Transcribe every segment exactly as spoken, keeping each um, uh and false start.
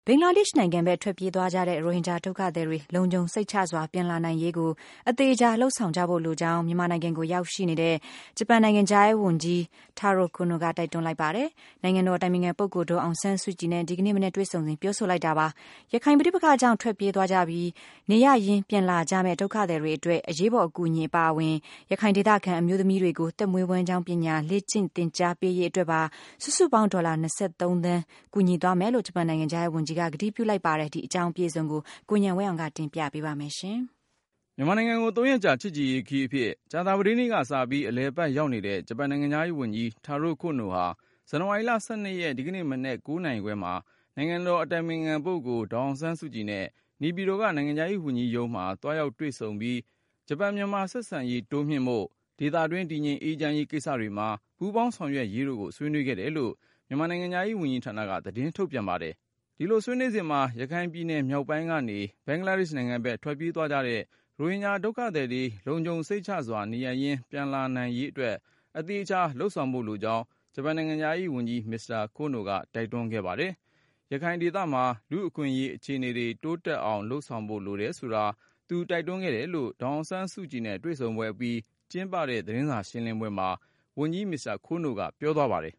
ဘင်္ဂလားဒေ့ရှ်နိုင်ငံဘက်ထွက်ပြေးသွားကြတဲ့ရိုဟင်ဂျာဒုက္ခသည်တွေလုံခြုံစိတ်ချစွာပြန်လာနိုင်ရေးကိုအသေးချာလှုပ်ဆောင်ကြဖို့လိုကြောင်းမြန်မာနိုင်ငံကိုရောက်ရှိနေတဲ့ဂျပန်နိုင်ငံခြားရေးဝန်ကြီး Taro Kono ကတိုက်တွန်းလိုက်ပါတယ်။နိုင်ငံတော်အတိုင်ပင်ခံပုဂ္ဂိုလ်ဒေါ်အောင်ဆန်းစုကြည်နဲ့ဒီကနေ့မနေ့တွေ့ဆုံစဉ်ပြောဆိုလိုက်တာပါ။ရခိုင်ပဋိပက္ခကြောင့်ထွက်ပြေးသွားကြပြီးနေရရင်းပြန်လာကြမဲ့ဒုက္ခသည်တွေအတွက်အရေးပေါ်အကူအညီပါဝင်ရခိုင်ဒေသခံအမျိုးသမီးတွေကိုတက်မွေးဝမ်းကြောင်းပညာလေ့ကျင့်သင်ကြားပေးရေးအတွက်ပါစုစုပေါင်းဒေါ်လာနှစ်ဆယ့်သုံးသန်းကူညီသွားမယ်လို့ဂျပန်နိုင်ငံခြားရေးဝန်ကြီးကကတိပြုလိုက်ပါဒီအကြောင်းပြေဆုံးကိုကိုညံဝဲအောင်ကတင်ပြပေးပါမယ်ရှင်။မြန်မာနိုင်ငံကိုသုံးရက်ကြာချစ်ကြည်ရေးခီးအဖြစ်ကြာသပတေးနေ့ကစပြီးအလည်ပတ်ရောက်နေတဲ့ဂျပန်နိုင်ငံသားရေးဝန်ကြီး Taro Kono ဟာဇန်နဝါရီလ ၁၂ ရက်ဒီကနေ့မနက် ၉ နာရီခွဲမှာနိုင်ငံတော်အတိုင်ပင်ခံပုဂ္ဂိုလ်ဒေါ်အောင်ဆန်းစုကြည်နဲ့နေပြည်တော်ကနိုင်ငံသားရေးဝန်ကြီးရုံးမှာတွားရောက်တွေ့ဆုံပြီးဂျပန်မြန်မာဆက်ဆံရေးတိုးမြှင့်ဖို့ဒေသတွင်းတည်ငြိမ်အေးချမ်းရေးကိစ္စတွေမှာပူးပေါင်းဆောင်ရွက်ရေးတို့ကိုဆွေးနွေးခဲ့တယ်လို့မြန်မာနိုင်ငံသားရေးဝန်ကြီးဌာနကသတင်းထုတ်ပြန်ပါတယ်။ဒီလိုဆွေးနွေးစဉ်မှာရခိုင်ပြည်နယ်မြောက်ပိုင်းကနေဘင်္ဂလားဒေ့ရှ်နိုင်ငံဘက်ထွက်ပြေးသွားကြတဲ့ရိုဟင်ဂျာဒုက္ခသည်တွေလုံခြုံစိတ်ချစွာနေရပ်ရင်းပြန်လာနိုင်ရေးအတွက်အသေးချာလှုပ်ဆောင်ဖို့လိုကြောင်းဂျပန်နိုင်ငံသားရေးဝန်ကြီးမစ္စတာကိုနိုကတိုက်တွန်းခဲ့ပါတယ်။ရခိုင်ဒေသမှာလူ့အခွင့်အရေးအခြေအနေတွေတိုးတက်အောင်လှုပ်ဆောင်ဖို့လိုတယ်ဆိုတာသူတိုက်တွန်းခဲ့တယ်လို့ဒေါ်အောင်ဆန်းစုကြည်နဲ့တွေ့ဆုံပွဲပြီးကျင်းပတဲ့သတင်းစာရှင်းလင်းပွဲမှာဝန်ကြီးမစ္စတာကိုနိုကပြောသွားပါတယ်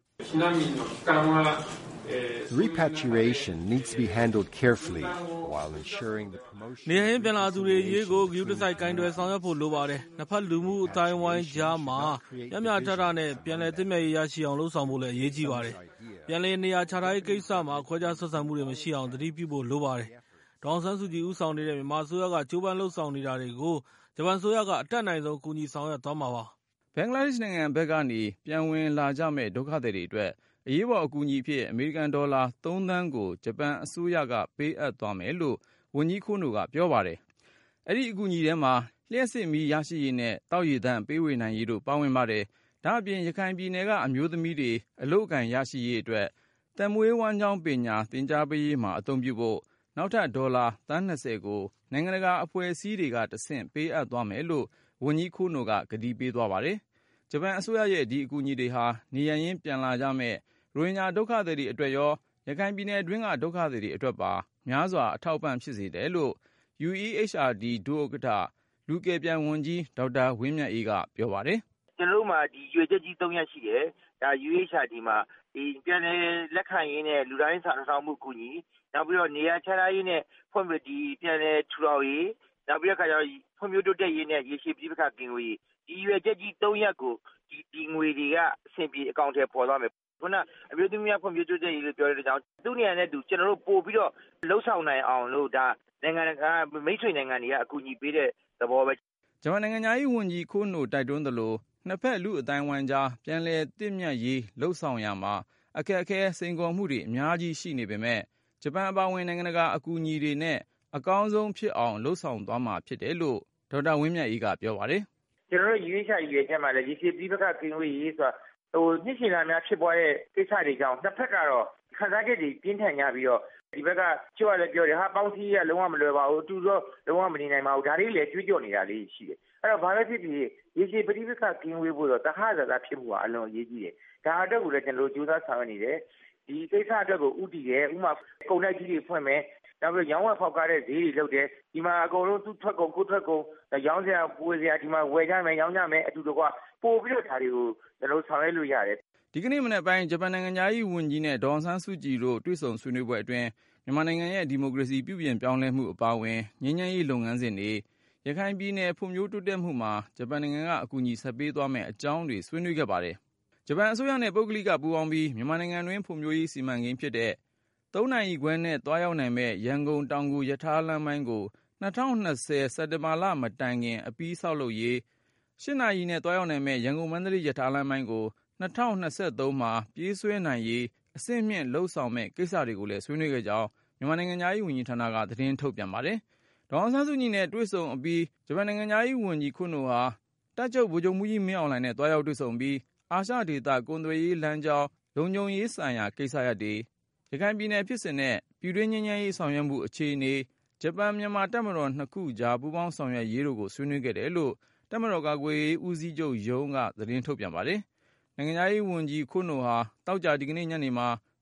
The repatriation needs to be handled carefully while ensuring the promotion နေရင်ပြန်လာသူတွေရေးကိုဂရုတစိုက်ကင်တွယ်ဆောင်ရွက်ဖို့လိုပါတယ်။နှစ်ဖက်လူမှုအတိုင်းဝိုင်းကြားမှာညမြထထနဲ့ပြန်လည်သင့်မြတ်ရေးရရှိအောင်လှုပ်ဆောင်ဖို့လည်းအရေးကြီးပါတယ်။ပြန်လည်နေရာချထားရေးကိစ္စမှာခွဲခြားဆက်ဆံမှုတွေမရှိအောင်သတိပြုဖို့လိုပါတယ်။ဒေါ်အောင်ဆန်းစုကြည်ဦးဆောင်နေတဲ့မြန်မာအစိုးရကကြိုးပမ်းလှုပ်ဆောင်နေတာတွေကိုဂျပန်အစိုးရကအတက်နိုင်ဆုံးကူညီဆောင်ရွက်သွားမှာပါ။ဘင်္ဂလားဒေ့ရှ်နိုင်ငံဘက်ကနေပြန်ဝင်လာကြမဲ့ဒုက္ခသည်တွေအတွက်အရေးပေါ်အကူအညီဖြစ်အမေရိကန်ဒေါ်လာသုံးသန်းကိုဂျပန်အစိုးရကပေးအပ်သွားမယ်လို့ဝန်ကြီးခိုးနိုကပြောပါတယ်။အဲ့ဒီအကူအညီထဲမှာလျှက်စစ်မီးရရှိရေးနဲ့တောက်ရည်သန့်ပေးဝေနိုင်ရေးတို့ပါဝင်ပါတယ်။ဒါအပြင်ရခိုင်ပြည်နယ်ကအမျိုးသမီးတွေအလုပ်အကံရရှိရေးအတွက်တက်မွေးဝမ်းကြောင်းပညာသင်ကြားပေးရေးမှာအသုံးပြုဖို့နောက်ထပ်ဒေါ်လာသန်း၂၀ကိုနိုင်ငံတကာအဖွဲ့အစည်းတွေကတဆင့်ပေးအပ်သွားမယ်လို့ဝန်ကြီးခိုးနိုကကတိပေးသွားပါတယ်။ဂျပန်အစိုးရရဲ့ဒီအကူအညီတွေဟာနေရရင်ပြန်လာကြမဲ့ရိုဟင်ဂျာဒုက္ခသည်တွေအတွက်ရောရခိုင်ပြည်နယ်အတွင်းကဒုက္ခသည်တွေအတွက်ပါများစွာအထောက်ပံ့ဖြစ်စေတယ်လို့ ယူ အီ အက်ချ် အာር ဒီ ဒုဥက္ကဋ္ဌလူကယ်ပြန်ဝန်ကြီးဒေါက်တာဝင်းမြတ်အေးကပြောပါတယ်။ကျွန်တော်တို့မှာဒီရွေချက်ကြီး၃ရက်ရှိတယ်။ဒါ ယူ အက်ချ် အာር ဒီမှာဒီပြန်လည်လက်ခံရင်းနဲ့လူတိုင်းစာဆောင်မှုကူညီနောက်ပြီးတော့နေရာချထားရေးနဲ့ဖွံ့ဖြိုးဒီပြန်လည်ထူထောင်ရေးနောက်ပြီးတော့ခါကျတော့ဖွံ့ဖြိုးတိုးတက်ရေးနဲ့ရေရှည်ပြည်ပခကင်ဝေးဒီရွေချက်ကြီး၃ရက်ကိုဒီဒီငွေတွေကအဆင်ပြေအကောင့်ထဲပေါ်သွားမယ်ခုနအမျိုးသမီးများဖွံ့ဖြိုးတိုးတက်ရေးလို့ပြောတဲ့ကြောင့်သူ့နေရာနဲ့သူကျွန်တော်တို့ပို့ပြီးတော့လှုပ်ဆောင်နိုင်အောင်လို့ဒါနိုင်ငံတကာမိတ်ဆွေနိုင်ငံတွေကအကူအညီပေးတဲ့သဘောပဲဂျပန်နိုင်ငံသားရေးဝန်ကြီးခိုးနိုတိုက်တွန်းသလိုနှစ်ဖက်လူအတိုင်းဝိုင်းကြားပြန်လည်တည်မြတ်ရေးလှုပ်ဆောင်ရမှာအခက်အခဲစိန်ခေါ်မှုတွေအများကြီးရှိနေပေမဲ့ဂျပန်အပါအဝင်နိုင်ငံတကာအကူအညီတွေနဲ့အကောင်းဆုံးဖြစ်အောင်လှုပ်ဆောင်သွားမှာဖြစ်တယ်လို့ဒေါက်တာဝင်းမြတ်အေးကပြောပါတယ်ကျွန်တော်တို့ ယူ အက်ချ် အာရ် ရဲ့အချက်မှာလည်းရေရှည်ပြည်ပခကင်ဝေးရေးဆိုတာဟိုညှိနှိုင်းများဖြစ်ပွားတဲ့ကိစ္စတွေကြောင့်တစ်ဖက်ကတော့ခံစားချက်တွေပြင်းထန်ကြပြီးတော့ဒီဘက်ကကျွတ်ရလဲပြောတယ်ဟာပေါင်းစည်းရလုံးဝမလွယ်ပါဘူးအတူတော့လုံးဝမနေနိုင်ပါဘူးဒါလေးလည်းကြွေးကြော်နေတာလေးရှိတယ်အဲ့တော့ဘာပဲဖြစ်ဖြစ်ရေရှည်ပြည်ပခကင်ဝေးဖို့တော့တဟဇာတာဖြစ်ဖို့ကအလွန်အရေးကြီးတယ်ဒါအတွက်ကိုလည်းကျွန်တော်တို့ကြိုးစားဆောင်ရွက်နေတယ်ဒီကိစ္စအတွက်ကိုဥတည်တယ်ဥမာကုန်တိုက်ကြီးတွေဖွင့်မယ်နောက်ပြီးရောင်းဝယ်ဖောက်ကားတဲ့ဈေးတွေလုပ်တယ်ဒီမှာအကုန်လုံးသူ့ထွက်ကုန်ကိုထွက်ကုန်ရောင်းစရာပွေစရာဒီမှာဝယ်ကြမယ်ရောင်းကြမယ်အတူတကွပို့ပြီးတော့ဒါတွေကိုကျွန်တော်ဆောင်ရွက်လို့ရတယ်ဒီကနေ့မနေ့ပိုင်းဂျပန်နိုင်ငံသားရေးဝန်ကြီးနဲ့ဒေါ်အောင်ဆန်းစုကြည်တို့တွေ့ဆုံဆွေးနွေးပွဲအတွင်းမြန်မာနိုင်ငံရဲ့ဒီမိုကရေစီပြုပြင်ပြောင်းလဲမှုအပါအဝင်ငြိမ်းချမ်းရေးလုပ်ငန်းစဉ်တွေရခိုင်ပြည်နယ်ဖွံ့ဖြိုးတိုးတက်မှုမှာဂျပန်နိုင်ငံကအကူအညီဆက်ပေးသွားမယ့်အကြောင်းတွေဆွေးနွေးခဲ့ပါတယ်ဂျပန်အစိုးရနဲ့ပုဂ္ဂလိကပူးပေါင်းပြီးမြန်မာနိုင်ငံတွင်းဖွံ့ဖြိုးရေးစီမံကိန်းဖြစ်တဲ့သုံးနာရီခွဲနဲ့သွားရောက်နိုင်မဲ့ရန်ကုန်တောင်ငူရထားလမ်းပိုင်းကို၂၀၂၀စက်တင်ဘာလမတိုင်ခင်အပြီးဆောက်လုပ်ရေး၈နာရီနဲ့သွားရောက်နိုင်မဲ့ရန်ကုန်မန္တလေးရထားလမ်းပိုင်းကို၂၀၂၃မှာပြေးဆွဲနိုင်ရေးအဆင့်မြင့်လှုပ်ဆောင်မဲ့ကိစ္စတွေကိုလည်းဆွေးနွေးခဲ့ကြောင်းမြန်မာနိုင်ငံသားရေးဝန်ကြီးဌာနကသတင်းထုတ်ပြန်ပါတယ်။ဒေါ်အောင်ဆန်းစုကြည်နဲ့တွေ့ဆုံအပြီးဂျပန်နိုင်ငံသားရေးဝန်ကြီးခိုနိုဟာတပ်ချုပ်ဗိုလ်ချုပ်မှူးကြီးမင်းအောင်လှိုင်နဲ့တွားရောက်တွေ့ဆုံပြီးအာရှဒေသကုန်သွယ်ရေးလမ်းကြောင်းလုံခြုံရေးဆိုင်ရာကိစ္စရပ်တွေရခိုင်ပြည်နယ်ဖြစ်စဉ်နဲ့ပြည်တွင်းငြိမ်းချမ်းရေးဆောင်ရွက်မှုအခြေအနေဂျပန်မြန်မာတပ်မတော်နှစ်ခုကြားပူးပေါင်းဆောင်ရွက်ရေးတို့ကိုဆွေးနွေးခဲ့တယ်လို့တပ်မတော်ကာကွယ်ရေးဦးစီးချုပ်ရုံးကသတင်းထုတ်ပြန်ပါတယ်။နိုင်ငံသားရေးဝန်ကြီးခိုနိုဟာတောက်ကြဒီကနေ့ညနေမှာ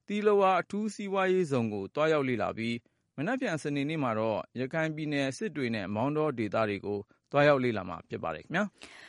သီလဝါအထူးစီးပွားရေးဇုံကိုတွားရောက်လေ့လာပြီးမနက်ဖြန်စနေနေ့မှာတော့ရခိုင်ပြည်နယ်စစ်တွေနဲ့မောင်တောဒေသတွေကိုတွားရောက်လေ့လာမှာဖြစ်ပါတယ်ခင်ဗျာ